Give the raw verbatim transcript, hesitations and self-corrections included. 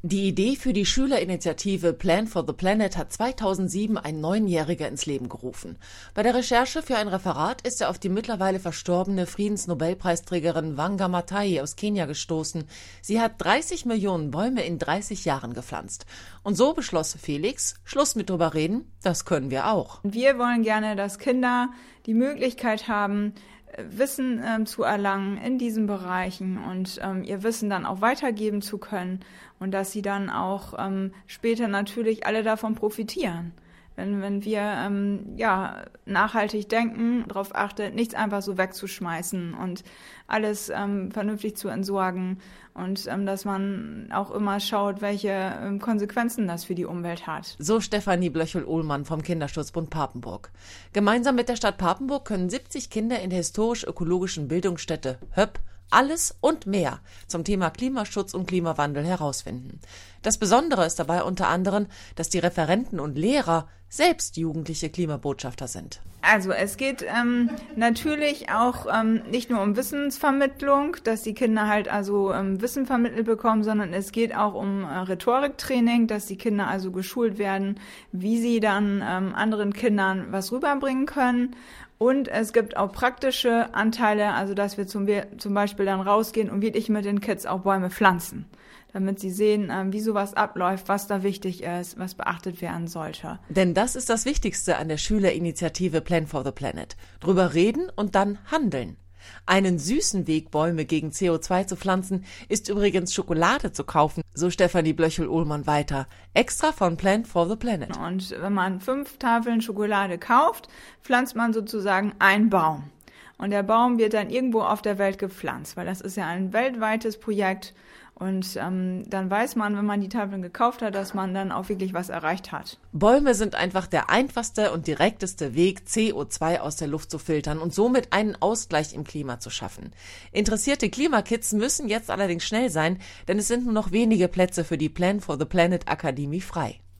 Die Idee für die Schülerinitiative Plan for the Planet hat zweitausendsieben ein Neunjähriger ins Leben gerufen. Bei der Recherche für ein Referat ist er auf die mittlerweile verstorbene Friedensnobelpreisträgerin Wanga Maathai aus Kenia gestoßen. Sie hat dreißig Millionen Bäume in dreißig Jahren gepflanzt. Und so beschloss Felix, Schluss mit drüber reden, das können wir auch. Wir wollen gerne, dass Kinder die Möglichkeit haben, Wissen ähm, zu erlangen in diesen Bereichen und ähm, ihr Wissen dann auch weitergeben zu können und dass sie dann auch ähm, später natürlich alle davon profitieren. Wenn, wenn wir ähm, ja, nachhaltig denken, darauf achten, nichts einfach so wegzuschmeißen und alles ähm, vernünftig zu entsorgen und ähm, dass man auch immer schaut, welche ähm, Konsequenzen das für die Umwelt hat. So Stefanie Blöchel-Uhlmann vom Kinderschutzbund Papenburg. Gemeinsam mit der Stadt Papenburg können siebzig Kinder in der historisch-ökologischen Bildungsstätte Höpp alles und mehr zum Thema Klimaschutz und Klimawandel herausfinden. Das Besondere ist dabei unter anderem, dass die Referenten und Lehrer selbst jugendliche Klimabotschafter sind. Also es geht ähm, natürlich auch ähm, nicht nur um Wissensvermittlung, dass die Kinder halt also ähm, Wissen vermittelt bekommen, sondern es geht auch um äh, Rhetoriktraining, dass die Kinder also geschult werden, wie sie dann ähm, anderen Kindern was rüberbringen können. Und es gibt auch praktische Anteile, also dass wir zum, zum Beispiel dann rausgehen und wirklich mit den Kids auch Bäume pflanzen, damit sie sehen, wie sowas abläuft, was da wichtig ist, was beachtet werden sollte. Denn das ist das Wichtigste an der Schülerinitiative Plan for the Planet. Drüber reden und dann handeln. Einen süßen Weg, Bäume gegen C O zwei zu pflanzen, ist übrigens Schokolade zu kaufen, so Stefanie Blöchel-Uhlmann weiter. Extra von Plan for the Planet. Und wenn man fünf Tafeln Schokolade kauft, pflanzt man sozusagen einen Baum. Und der Baum wird dann irgendwo auf der Welt gepflanzt, weil das ist ja ein weltweites Projekt. Und ähm, dann weiß man, wenn man die Tafeln gekauft hat, dass man dann auch wirklich was erreicht hat. Bäume sind einfach der einfachste und direkteste Weg, C O zwei aus der Luft zu filtern und somit einen Ausgleich im Klima zu schaffen. Interessierte Klimakids müssen jetzt allerdings schnell sein, denn es sind nur noch wenige Plätze für die Plan for the Planet Akademie frei.